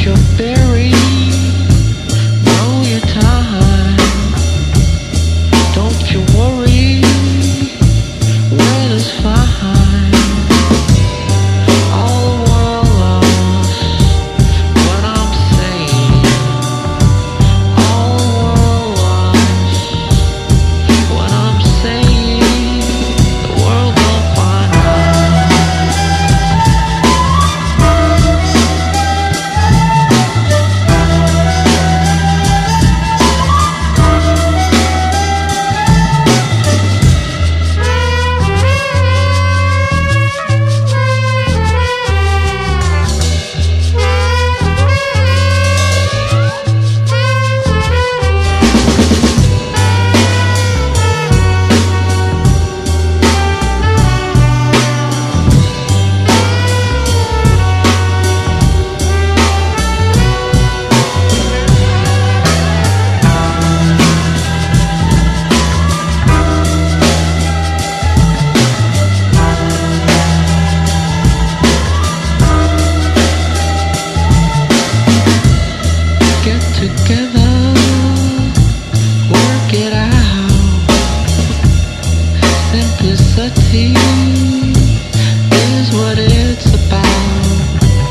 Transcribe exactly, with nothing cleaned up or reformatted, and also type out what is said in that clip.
your berry, know your time. Don't you worry, weather's fine. All the world loves what I'm saying. All the world loves what I'm saying. The world don't find out. Get together, work it out. Simplicity.